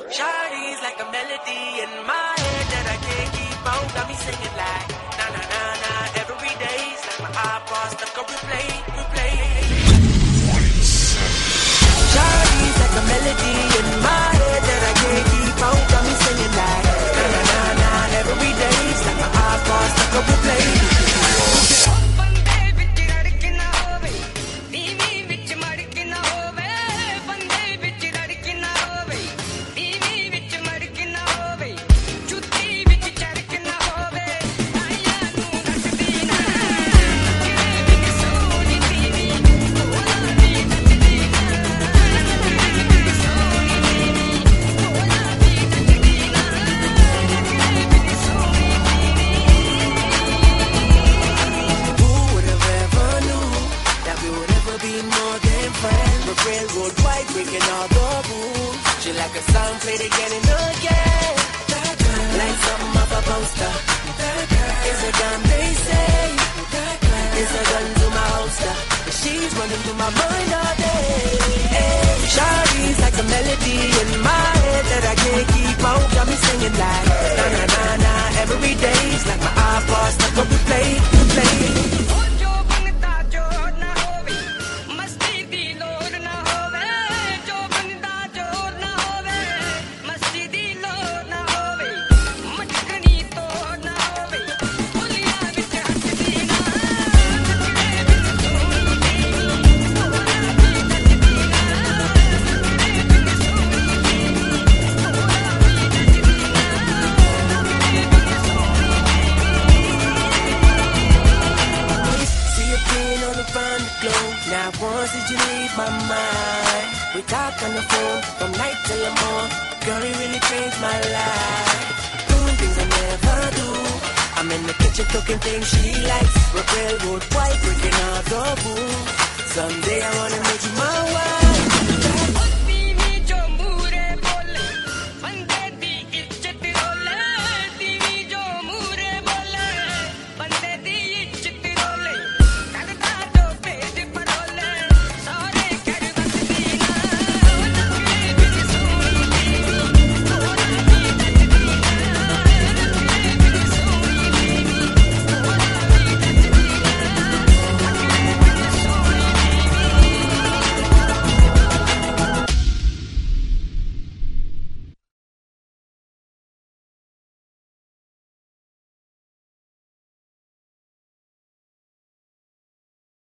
Shawty's like a melody in my head that I can't keep on. Got me singing like na na na na every day. It's like my iPod stuck on replay, replay. Shawty's like a melody in my head that I can't keep on. Got me singing like na na na na every day. It's like my iPod stuck on replay. She like a song played again and again. Like something off a poster. It's a gun, they say. It's a gun to my holster. And she's running through my mind all day. Hey, Shawty's like a melody in my head that I can't keep on. Got me singing like na na na na every day. It's like my iPod stuck on replay, replay. Now once did you leave my mind? We talk on the phone from night till the morning. Girl, you really changed my life. Doing things I never do. I'm in the kitchen cooking things she likes. We're railroad white, breaking all the rules. Someday I wanna make you my wife.